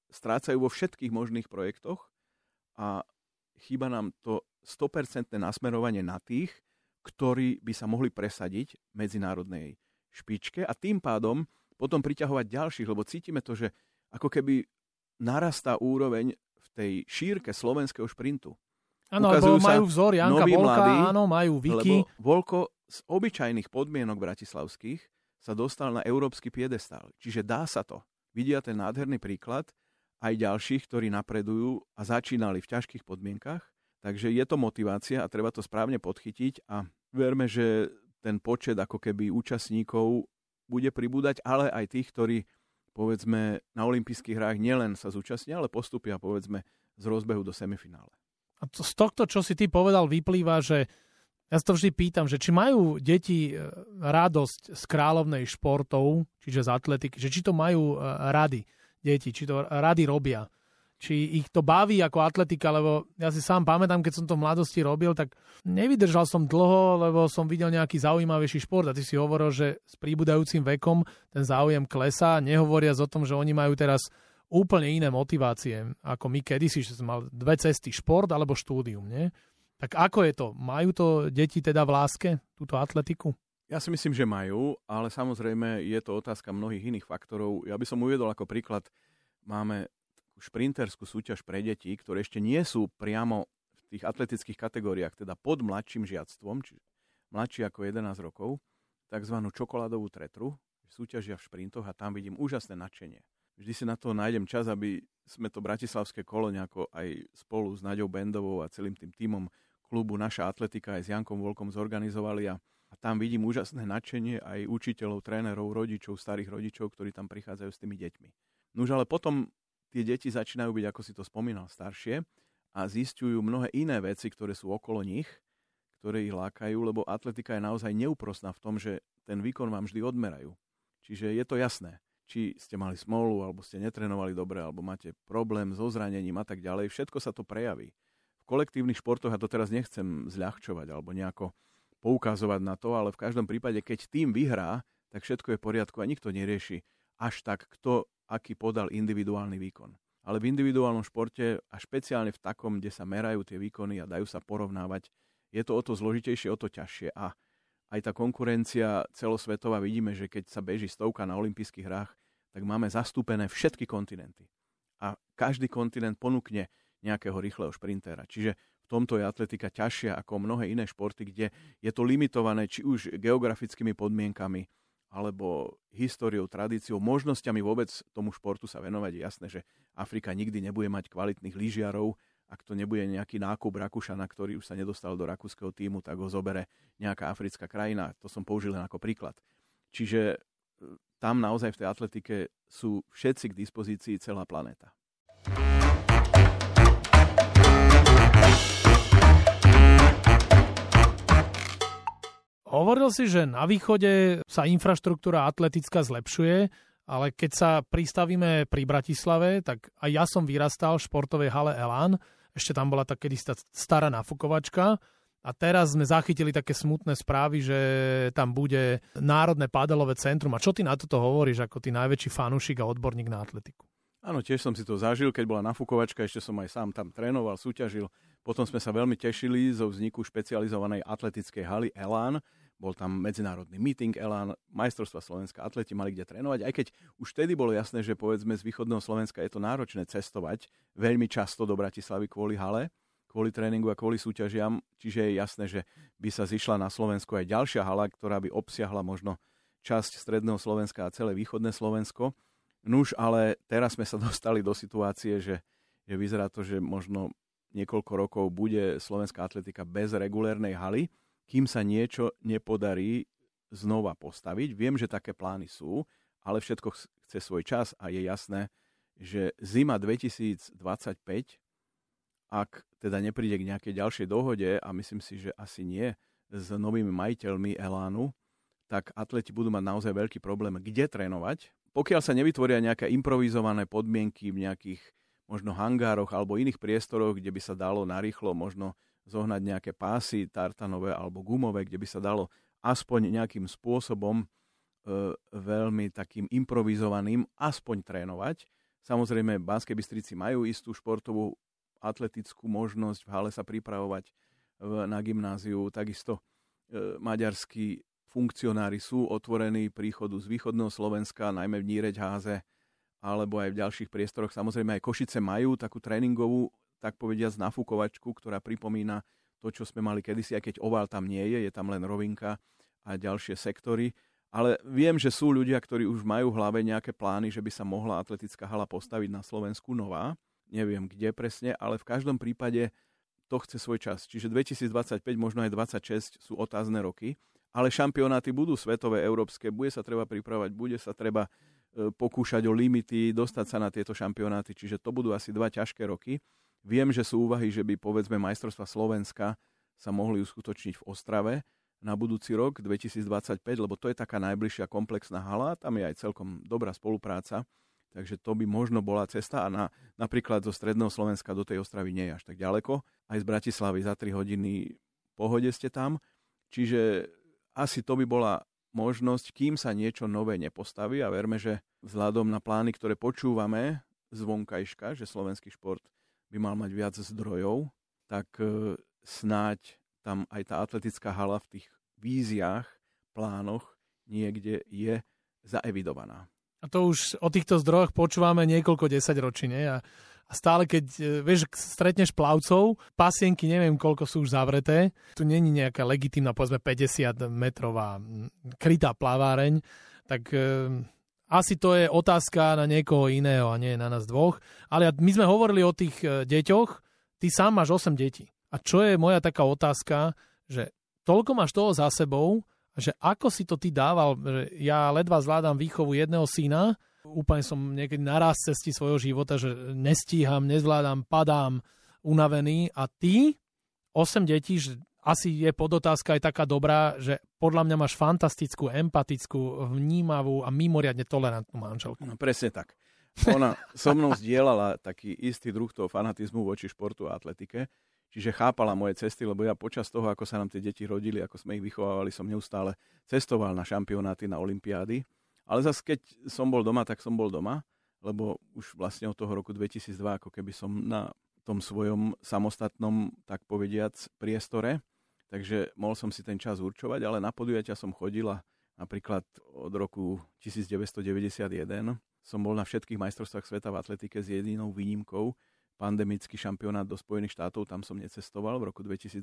strácajú vo všetkých možných projektoch a chýba nám to 100% nasmerovanie na tých, ktorí by sa mohli presadiť v medzinárodnej špičke a tým pádom potom priťahovať ďalších, lebo cítime to, že ako keby narastá úroveň v tej šírke slovenského šprintu. Áno, lebo majú vzor Janka Volka, áno, majú Viki. Lebo Volko z obyčajných podmienok bratislavských sa dostal na európsky piedestál. Čiže dá sa to. Vidia ten nádherný príklad aj ďalších, ktorí napredujú a začínali v ťažkých podmienkach. Takže je to motivácia a treba to správne podchytiť a verme, že ten počet ako keby účastníkov bude pribúdať, ale aj tých, ktorí povedzme na olympijských hrách nielen sa zúčastnia, ale postupia povedzme z rozbehu do semifinále. A z tohto, čo si ty povedal, vyplýva, že ja sa to vždy pýtam, že či majú deti radosť z kráľovnej športov, čiže z atletiky, že či to majú rady deti, či to rady robia. Či ich to baví ako atletika, lebo ja si sám pamätám, keď som to v mladosti robil, tak nevydržal som dlho, lebo som videl nejaký zaujímavejší šport a ty si hovoril, že s príbudajúcim vekom ten záujem klesá, nehovoriac o tom, že oni majú teraz úplne iné motivácie, ako my kedysi, že sme mali dve cesty, šport alebo štúdium, nie? Tak ako je to? Majú to deti teda v láske, túto atletiku? Ja si myslím, že majú, ale samozrejme je to otázka mnohých iných faktorov. Ja by som uviedol ako príklad, máme šprinterskú súťaž pre deti, ktoré ešte nie sú priamo v tých atletických kategóriách, teda pod mladším žiactvom, čiže mladší ako 11 rokov, takzvanú čokoládovú tretru, súťažia v šprintoch a tam vidím úžasné nadšenie. Vždy si na to nájdem čas, aby sme to bratislavské kolo nejako aj spolu s Naďou Bendovou a celým tým tímom klubu Naša atletika aj s Jankom Volkom zorganizovali a tam vidím úžasné nadšenie aj učiteľov, trénerov, rodičov, starých rodičov, ktorí tam prichádzajú s tými deťmi. Nuž ale potom tie deti začínajú byť, ako si to spomínal, staršie a zisťujú mnohé iné veci, ktoré sú okolo nich, ktoré ich lákajú, lebo atletika je naozaj neúprosná v tom, že ten výkon vám vždy odmerajú. Čiže je to jasné. Či ste mali smolu, alebo ste netrénovali dobre, alebo máte problém so zranením a tak ďalej, všetko sa to prejaví. V kolektívnych športoch, ja to teraz nechcem zľahčovať alebo nejako poukazovať na to, ale v každom prípade, keď tým vyhrá, tak všetko je v poriadku a nikto nerieši až tak, kto aký podal individuálny výkon. Ale v individuálnom športe a špeciálne v takom, kde sa merajú tie výkony a dajú sa porovnávať, je to o to zložitejšie, o to ťažšie. A aj tá konkurencia celosvetová, vidíme, že keď sa beží stovka na olympijských hrách, tak máme zastúpené všetky kontinenty. A každý kontinent ponúkne nejakého rýchleho šprintéra. Čiže v tomto je atletika ťažšia ako mnohé iné športy, kde je to limitované či už geografickými podmienkami, alebo históriou, tradíciou, možnosťami vôbec tomu športu sa venovať. Je jasné, že Afrika nikdy nebude mať kvalitných lyžiarov, ak to nebude nejaký nákup Rakúšana, ktorý už sa nedostal do rakúskeho tímu, tak ho zobere nejaká africká krajina. To som použil len ako príklad. Čiže tam naozaj v tej atletike sú všetci k dispozícii, celá planéta. Hovoril si, že na východe sa infraštruktúra atletická zlepšuje, ale keď sa pristavíme pri Bratislave, tak aj ja som vyrastal v športovej hale Elán. Ešte tam bola tak kedysi stará nafukovačka. A teraz sme zachytili také smutné správy, že tam bude Národné padelové centrum. A čo ty na toto hovoríš ako ty najväčší fanúšik a odborník na atletiku? Áno, tiež som si to zažil, keď bola nafukovačka, ešte som aj sám tam trénoval, súťažil. Potom sme sa veľmi tešili zo vzniku špecializovanej atletickej haly Elán. Bol tam medzinárodný meeting Elán, majstrovstva Slovenska, atleti mali kde trénovať, aj keď už vtedy bolo jasné, že povedzme z východného Slovenska je to náročné cestovať veľmi často do Bratislavy kvôli hale, kvôli tréningu a kvôli súťažiam, čiže je jasné, že by sa zišla na Slovensku aj ďalšia hala, ktorá by obsiahla možno časť stredného Slovenska a celé východné Slovensko. Nuž, ale teraz sme sa dostali do situácie, že vyzerá to, že možno niekoľko rokov bude slovenská atletika bez regulérnej haly, kým sa niečo nepodarí znova postaviť. Viem, že také plány sú, ale všetko chce svoj čas a je jasné, že zima 2025, ak teda nepríde k nejakej ďalšej dohode, a myslím si, že asi nie, s novými majiteľmi Elánu, tak atleti budú mať naozaj veľký problém, kde trénovať. Pokiaľ sa nevytvoria nejaké improvizované podmienky v nejakých možno hangároch alebo iných priestoroch, kde by sa dalo narýchlo možno zohnať nejaké pásy tartanové alebo gumové, kde by sa dalo aspoň nejakým spôsobom veľmi takým improvizovaným aspoň trénovať. Samozrejme, Banskej Bystrici majú istú športovú atletickú možnosť v hale sa pripravovať na gymnáziu. Takisto maďarskí funkcionári sú otvorení príchodu z východného Slovenska, najmä v Níreďháze, alebo aj v ďalších priestoroch. Samozrejme aj Košice majú takú tréningovú, tak povediac, nafúkovačku, ktorá pripomína to, čo sme mali kedysi, aj keď ovál tam nie je tam len rovinka a ďalšie sektory. Ale viem, že sú ľudia, ktorí už majú v hlave nejaké plány, že by sa mohla atletická hala postaviť na Slovensku nová. Neviem, kde presne, ale v každom prípade to chce svoj čas. Čiže 2025, možno aj 26 sú otázne roky, ale šampionáty budú svetové, európske, bude sa treba pripravať, bude sa treba pokúšať o limity, dostať sa na tieto šampionáty, čiže to budú asi 2 ťažké roky. Viem, že sú úvahy, že by povedzme majstrovstvá Slovenska sa mohli uskutočniť v Ostrave na budúci rok 2025, lebo to je taká najbližšia komplexná hala, tam je aj celkom dobrá spolupráca, takže to by možno bola cesta a napríklad zo stredného Slovenska do tej Ostravy nie je až tak ďaleko, aj z Bratislavy za 3 hodiny pohode ste tam, čiže asi to by bola možnosť, kým sa niečo nové nepostaví a verme, že vzhľadom na plány, ktoré počúvame z vonkajška, že slovenský šport by mal mať viac zdrojov, tak snáď tam aj tá atletická hala v tých víziách, plánoch niekde je zaevidovaná. A to už o týchto zdrojoch počúvame niekoľko desaťročí, nie? A stále, keď vieš, stretneš plavcov, pasienky, neviem, koľko sú už zavreté, tu není nejaká legitímna, povedzme 50-metrová krytá plaváreň, tak asi to je otázka na niekoho iného a nie na nás dvoch. Ale my sme hovorili o tých deťoch, ty sám máš 8 detí. A čo je moja taká otázka, že toľko máš toho za sebou, že ako si to ty dával, že ja ledva zvládam výchovu jedného syna, úplne som niekedy naraz cesti svojho života, že nestíham, nezvládam, padám, unavený a ty, 8 detí, že asi je podotázka aj taká dobrá, že podľa mňa máš fantastickú, empatickú, vnímavú a mimoriadne tolerantnú manželku. No presne tak. Ona so mnou zdieľala taký istý druh toho fanatizmu voči športu a atletike, čiže chápala moje cesty, lebo ja počas toho, ako sa nám tie deti rodili, ako sme ich vychovávali, som neustále cestoval na šampionáty, na olympiády. Ale zase, keď som bol doma, tak som bol doma, lebo už vlastne od toho roku 2002, ako keby som na tom svojom samostatnom, tak povediac, priestore, takže mohol som si ten čas určovať, ale na podujatia som chodila napríklad od roku 1991. Som bol na všetkých majstrovstvách sveta v atletike s jedinou výnimkou, pandemický šampionát do Spojených štátov, tam som necestoval v roku 2022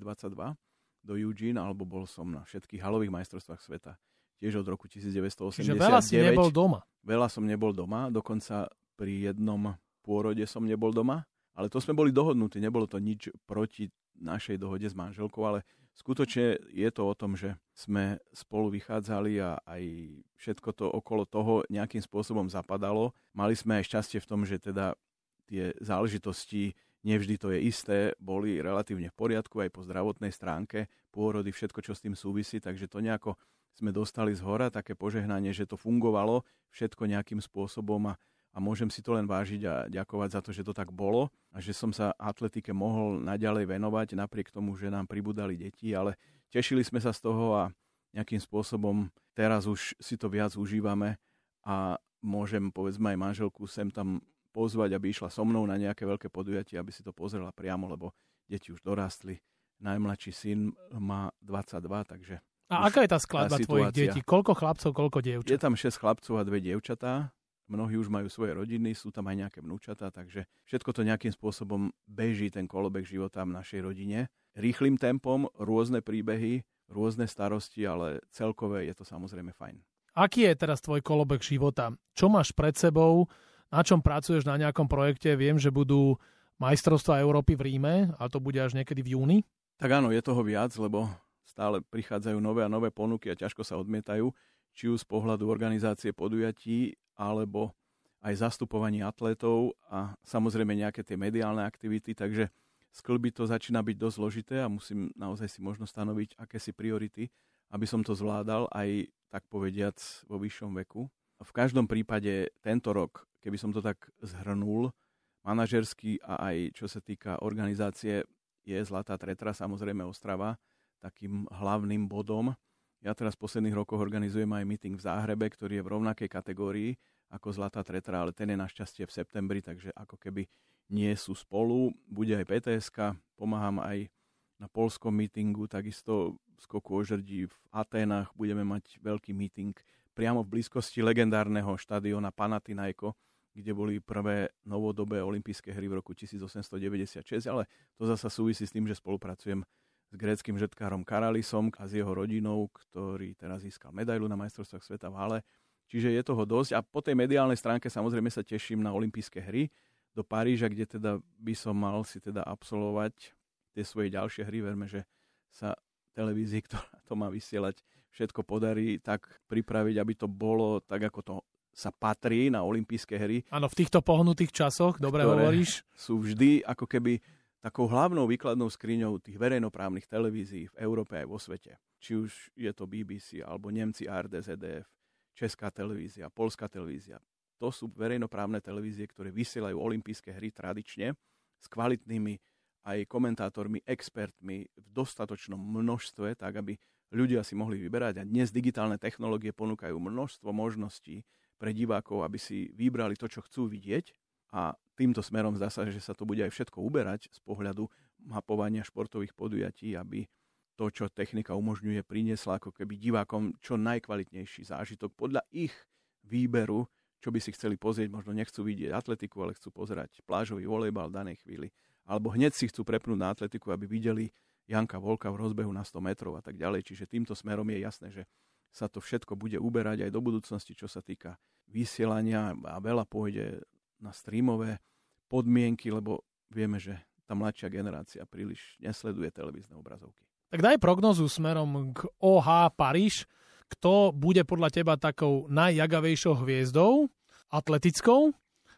do Eugene, alebo bol som na všetkých halových majstrovstvách sveta tiež od roku 1989. Čiže veľa si nebol doma. Veľa som nebol doma, dokonca pri jednom pôrode som nebol doma, ale to sme boli dohodnutí, nebolo to nič proti našej dohode s manželkou, ale skutočne je to o tom, že sme spolu vychádzali a aj všetko to okolo toho nejakým spôsobom zapadalo. Mali sme aj šťastie v tom, že teda tie záležitosti, nevždy to je isté, boli relatívne v poriadku aj po zdravotnej stránke, pôrody, všetko, čo s tým súvisí, takže to nejako sme dostali zhora, také požehnanie, že to fungovalo všetko nejakým spôsobom a môžem si to len vážiť a ďakovať za to, že to tak bolo a že som sa atletike mohol naďalej venovať napriek tomu, že nám pribudali deti, ale tešili sme sa z toho a nejakým spôsobom teraz už si to viac užívame a môžem, povedzme, aj manželku sem tam pozvať, aby išla so mnou na nejaké veľké podujatie, aby si to pozrela priamo, lebo deti už dorástli. Najmladší syn má 22, takže... A aká je tá skladba tvojich detí? Koľko chlapcov, koľko dievčat? Je tam 6 chlapcov a 2 dievčatá. Mnohí už majú svoje rodiny, sú tam aj nejaké vnúčatá, takže všetko to nejakým spôsobom beží, ten kolobek života v našej rodine. Rýchlym tempom, rôzne príbehy, rôzne starosti, ale celkové je to samozrejme fajn. Aký je teraz tvoj kolobek života? Čo máš pred sebou? Na čom pracuješ na nejakom projekte? Viem, že budú majstrovstvá Európy v Ríme, ale to bude až niekedy v júni. Tak áno, je toho viac, lebo stále prichádzajú nové a nové ponuky a ťažko sa odmietajú, či už z pohľadu organizácie podujatí, alebo aj zastupovanie atlétov a samozrejme nejaké tie mediálne aktivity, takže sklbiť to začína byť dosť zložité a musím naozaj si možno stanoviť akési priority, aby som to zvládal aj tak povediac vo vyššom veku. V každom prípade tento rok, keby som to tak zhrnul, manažerský a aj čo sa týka organizácie, je Zlatá Tretra, samozrejme Ostrava, takým hlavným bodom. Ja teraz v posledných rokoch organizujem aj meeting v Záhrebe, ktorý je v rovnakej kategórii ako zlatá tretra, ale ten je našťastie v septembri, takže ako keby nie sú spolu. Bude aj PTS-ka, pomáham aj na poľskom mítingu, takisto v skoku o žrdí v Aténach budeme mať veľký míting priamo v blízkosti legendárneho štadióna Panathinaiko, kde boli prvé novodobé olympijské hry v roku 1896, ale to zasa súvisí s tým, že spolupracujem s gréckym žetkárom Karalisom a s jeho rodinou, ktorý teraz získal medailu na majstrovstvách sveta v hale. Čiže je toho dosť a po tej mediálnej stránke samozrejme sa teším na olympijské hry do Paríža, kde teda by som mal si teda absolvovať tie svoje ďalšie hry. Verme, že sa televízii, ktorá to má vysielať, všetko podarí tak pripraviť, aby to bolo tak, ako to sa patrí na olympijské hry. Áno, v týchto pohnutých časoch, dobre hovoríš. Sú vždy ako keby takou hlavnou výkladnou skriňou tých verejnoprávnych televízií v Európe aj vo svete. Či už je to BBC, alebo Nemci ARD, ZDF, Česká televízia, Poľská televízia. To sú verejnoprávne televízie, ktoré vysielajú olympijské hry tradične s kvalitnými aj komentátormi, expertmi v dostatočnom množstve, tak aby ľudia si mohli vyberať. A dnes digitálne technológie ponúkajú množstvo možností pre divákov, aby si vybrali to, čo chcú vidieť. A týmto smerom zdá sa, že sa to bude aj všetko uberať z pohľadu mapovania športových podujatí, aby to, čo technika umožňuje, priniesla ako keby divákom čo najkvalitnejší zážitok podľa ich výberu, čo by si chceli pozrieť. Možno nechcú vidieť atletiku, ale chcú pozerať plážový volejbal v danej chvíli. Alebo hneď si chcú prepnúť na atletiku, aby videli Janka Volka v rozbehu na 100 metrov a tak ďalej. Čiže týmto smerom je jasné, že sa to všetko bude uberať aj do budúcnosti, čo sa týka vysielania a veľa pôjde na streamové podmienky, lebo vieme, že tá mladšia generácia príliš nesleduje televízne obrazovky. Tak daj prognozu smerom k OH Paríž. Kto bude podľa teba takou najjagavejšou hviezdou, atletickou?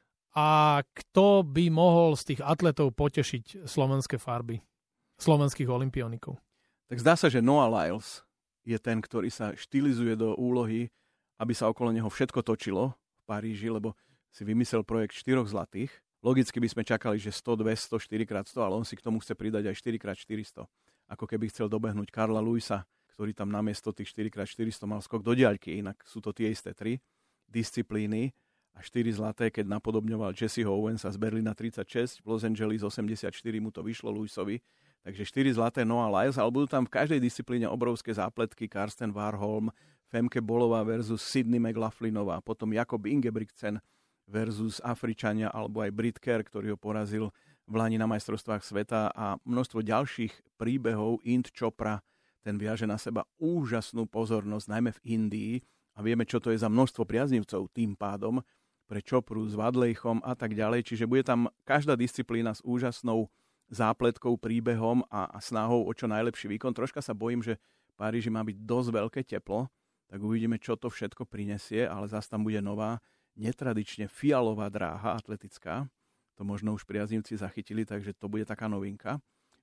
A kto by mohol z tých atletov potešiť slovenské farby, slovenských olympionikov? Tak zdá sa, že Noah Lyles je ten, ktorý sa štilizuje do úlohy, aby sa okolo neho všetko točilo v Paríži, lebo si vymyslel projekt 4 zlatých. Logicky by sme čakali, že 100, 200, 4x100, ale on si k tomu chce pridať aj 4x400. Ako keby chcel dobehnúť Karla Lewisa, ktorý tam namiesto tých 4x400 mal skok do diaľky, inak sú to tie isté 3 disciplíny. A 4 zlaté, keď napodobňoval Jesseho Owensa z Berlína 36, v Los Angeles 84 mu to vyšlo Lewisovi. Takže 4 zlaté Noah Lyles, ale budú tam v každej disciplíne obrovské zápletky. Karsten Warholm, Femke Bolová versus Sydney McLaughlinová, potom Jakob Ingebrigtsen versus Afričania, alebo aj Brit Kerr, ktorý ho porazil v lani na majstrovstvách sveta a množstvo ďalších príbehov. Int Chopra, ten viaže na seba úžasnú pozornosť, najmä v Indii. A vieme, čo to je za množstvo priaznivcov tým pádom pre Chopru s Vadlejchom a tak ďalej. Čiže bude tam každá disciplína s úžasnou zápletkou, príbehom a snahou o čo najlepší výkon. Troška sa bojím, že v Paríži má byť dosť veľké teplo, tak uvidíme, čo to všetko prinesie, ale zase tam bude nová, netradične fialová dráha atletická. To možno už priaznivci zachytili, takže to bude taká novinka.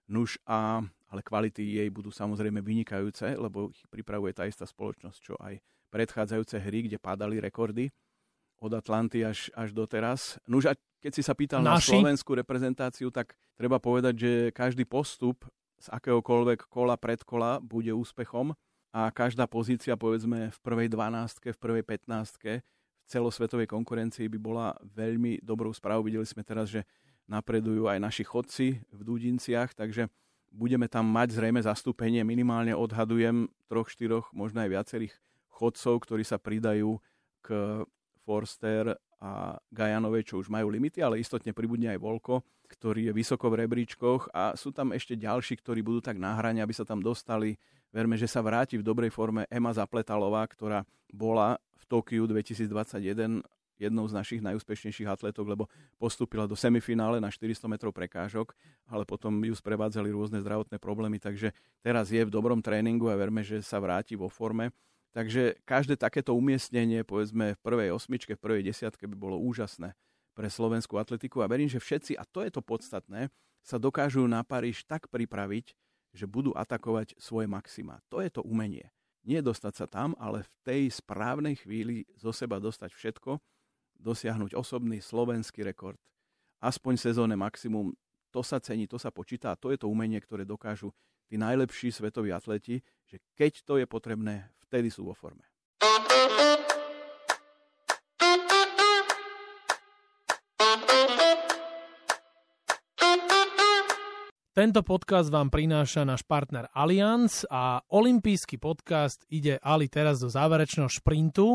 Ale kvality jej budú samozrejme vynikajúce, lebo ich pripravuje tá istá spoločnosť, čo aj predchádzajúce hry, kde padali rekordy od Atlanty až doteraz. A keď si sa pýtal na slovenskú reprezentáciu, tak treba povedať, že každý postup z akéhokoľvek kola, predkola bude úspechom a každá pozícia, povedzme, v prvej 12, v prvej 15 v celosvetovej konkurencii by bola veľmi dobrou správou. Videli sme teraz, že napredujú aj naši chodci v Dudinciach, takže budeme tam mať zrejme zastúpenie, minimálne odhadujem 3, 4, možno aj viacerých chodcov, ktorí sa pridajú k Forster a Gajanovej, čo už majú limity, ale istotne pribudne aj Volko, ktorý je vysoko v rebríčkoch a sú tam ešte ďalší, ktorí budú tak na hrane, aby sa tam dostali. Verme, že sa vráti v dobrej forme Ema Zapletalová, ktorá bola v Tokiu 2021 jednou z našich najúspešnejších atletov, lebo postúpila do semifinále na 400 metrov prekážok, ale potom ju sprevádzali rôzne zdravotné problémy, takže teraz je v dobrom tréningu a verme, že sa vráti vo forme. Takže každé takéto umiestnenie, povedzme v prvej 8, v prvej 10 by bolo úžasné pre slovenskú atletiku a verím, že všetci, a to je to podstatné, sa dokážu na Paríž tak pripraviť, že budú atakovať svoje maxima. To je to umenie. Nie dostať sa tam, ale v tej správnej chvíli zo seba dostať všetko, dosiahnuť osobný slovenský rekord. Aspoň sezónne maximum, to sa cení, to sa počíta a to je to umenie, ktoré dokážu tí najlepší svetoví atleti, že keď to je potrebné, vtedy sú vo forme. Tento podcast vám prináša náš partner Allianz a olympijský podcast ide Ali teraz do záverečného šprintu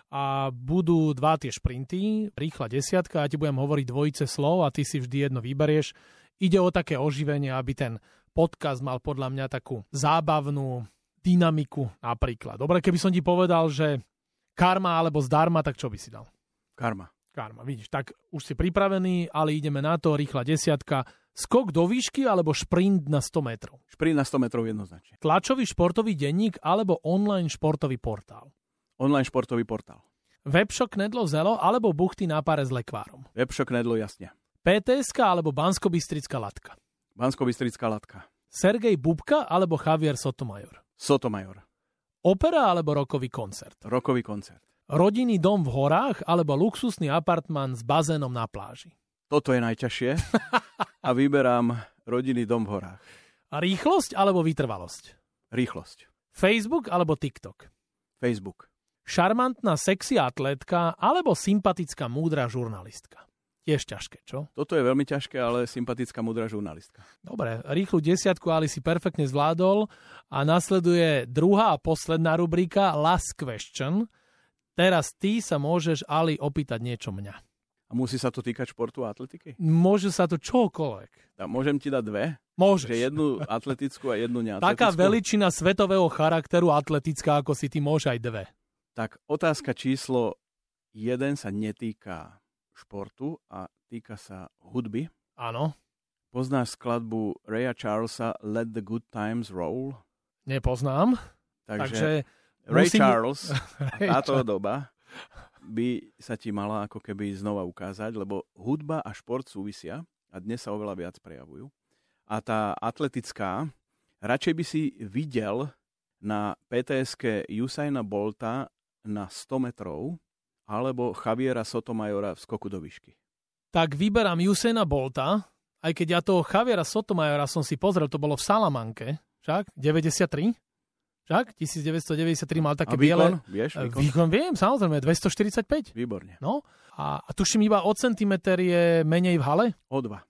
a budú 2 tie šprinty, rýchla desiatka, ja ti budem hovoriť dvojice slov a ty si vždy jedno vyberieš. Ide o také oživenie, aby ten podcast mal podľa mňa takú zábavnú dynamiku napríklad. Dobre, keby som ti povedal, že karma alebo zdarma, tak čo by si dal? Karma, vidíš. Tak už si pripravený, ale ideme na to, rýchla desiatka. Skok do výšky alebo šprint na 100 metrov? Šprint na 100 metrov jednoznačne. Tlačový športový denník alebo online športový portál? Online športový portál. Webshop Knedlo Zelo alebo buchty na páre s lekvárom? Webshop Knedlo, jasne. PTS-ka alebo Banskobystrická latka? Banskobystrická latka. Sergej Bubka alebo Javier Sotomayor? Sotomayor. Opera alebo rokový koncert? Rokový koncert. Rodinný dom v horách alebo luxusný apartmán s bazénom na pláži? Toto je najťažšie a vyberám rodinný dom v horách. A rýchlosť alebo vytrvalosť? Rýchlosť. Facebook alebo TikTok? Facebook. Šarmantná sexy atlétka alebo sympatická múdra žurnalistka? Tiež ťažké, čo? Toto je veľmi ťažké, ale sympatická múdra žurnalistka. Dobre, rýchlu desiatku Ali si perfektne zvládol a nasleduje druhá a posledná rubrika Last Question. Teraz ty sa môžeš, Ali, opýtať niečo mňa. A musí sa to týkať športu a atletiky? Môže sa to čokoľvek. Môžem ti dať 2? Môžeš. Že jednu atletickú a jednu neatletickú? Taká veličina svetového charakteru atletická, ako si ty, môže aj 2. Tak otázka číslo 1 sa netýka športu a týka sa hudby. Áno. Poznáš skladbu Raya Charlesa Let the Good Times Roll? Nepoznám. Takže Ray Charles a táto doba by sa ti mala ako keby znova ukázať, lebo hudba a šport súvisia a dnes sa oveľa viac prejavujú. A tá atletická, radšej by si videl na PTS-ke Usaina Bolta na 100 metrov alebo Javiera Sotomayora v skoku do výšky. Tak vyberám Usaina Bolta, aj keď ja toho Javiera Sotomayora som si pozrel, to bolo v Salamanke, však, 93. Však? 1993 mal také biele... Vieš? Výkon viem, samozrejme, 245. Výborne. No, a tuším iba o centimeter je menej v hale? O 2,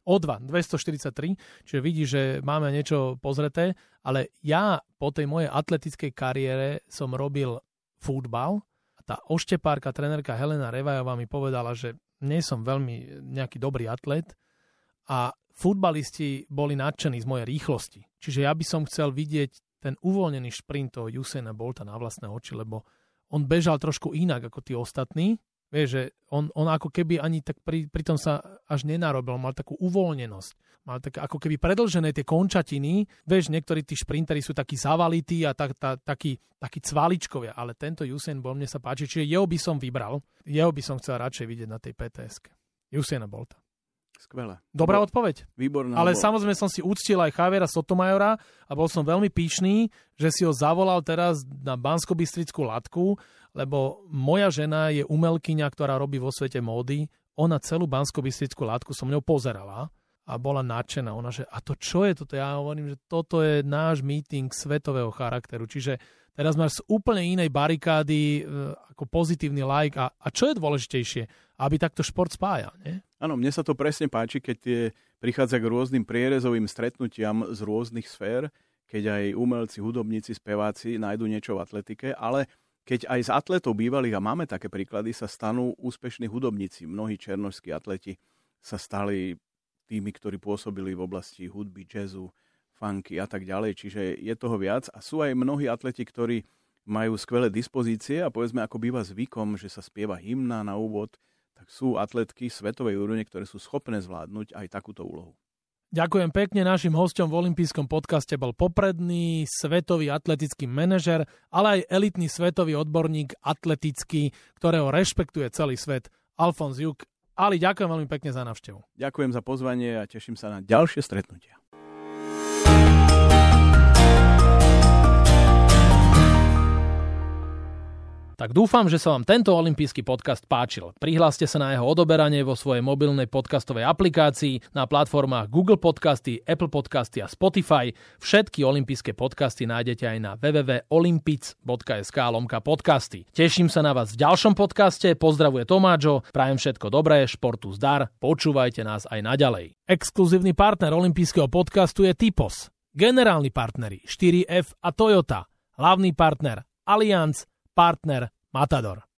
243. Čiže vidíš, že máme niečo pozreté, ale ja po tej mojej atletickej kariére som robil futbal a tá oštepárka, trenérka Helena Revajová mi povedala, že nie som veľmi nejaký dobrý atlet a futbalisti boli nadšení z mojej rýchlosti. Čiže ja by som chcel vidieť ten uvoľnený šprint toho Usaina Bolta na vlastné oči, lebo on bežal trošku inak ako tí ostatní. Vieš, že on ako keby ani tak pri tom sa až nenarobil, mal takú uvoľnenosť. Mal tak ako keby predĺžené tie končatiny. Vieš, niektorí tí šprinteri sú takí zavalití a takí cvaličkovia, ale tento Usain Bolt mne sa páči, čiže jeho by som vybral. Jeho by som chcel radšej vidieť na tej PTS-ke. Usaina Bolta. Skvelé. Dobrá odpoveď. Výborná. Ale samozrejme som si uctil aj Javiera Sotomayora a bol som veľmi pyšný, že si ho zavolal teraz na Banskobystrickú latku, lebo moja žena je umelkyňa, ktorá robí vo svete módy. Ona celú Banskobystrickú latku som ňou pozerala a bola nadšená. Ona, že a to čo je toto? Ja hovorím, že toto je náš meeting svetového charakteru. Čiže teraz máš z úplne inej barikády ako pozitívny like. A čo je dôležitejšie? Aby takto šport spája, nie? Áno, mne sa to presne páči, keď prichádza k rôznym prierezovým stretnutiam z rôznych sfér, keď aj umelci, hudobníci, speváci nájdu niečo v atletike, ale keď aj z atletov bývalých, a máme také príklady, sa stanú úspešní hudobníci. Mnohí černošskí atleti sa stali tými, ktorí pôsobili v oblasti hudby, jazzu, funky a tak ďalej. Čiže je toho viac. A sú aj mnohí atleti, ktorí majú skvelé dispozície a povedzme, ako býva zvykom, že sa spieva hymna na úvod, tak sú atletky svetovej úrovne, ktoré sú schopné zvládnuť aj takúto úlohu. Ďakujem pekne. Našim hosťom v olympijskom podcaste bol popredný svetový atletický manažer, ale aj elitný svetový odborník atletický, ktorého rešpektuje celý svet, Alfons Juk. Ali, ďakujem veľmi pekne za návštevu. Ďakujem za pozvanie a teším sa na ďalšie stretnutia. Tak dúfam, že sa vám tento olympijský podcast páčil. Prihláste sa na jeho odoberanie vo svojej mobilnej podcastovej aplikácii na platformách Google Podcasty, Apple Podcasty a Spotify. Všetky olympijské podcasty nájdete aj na www.olympic.sk/podcasty. Teším sa na vás v ďalšom podcaste. Pozdravuje Tomáčo, prajem všetko dobré, športu zdar, počúvajte nás aj naďalej. Exkluzívny partner olympijského podcastu je Typos. Generálni partneri 4F a Toyota. Hlavný partner Allianz, partner Matador.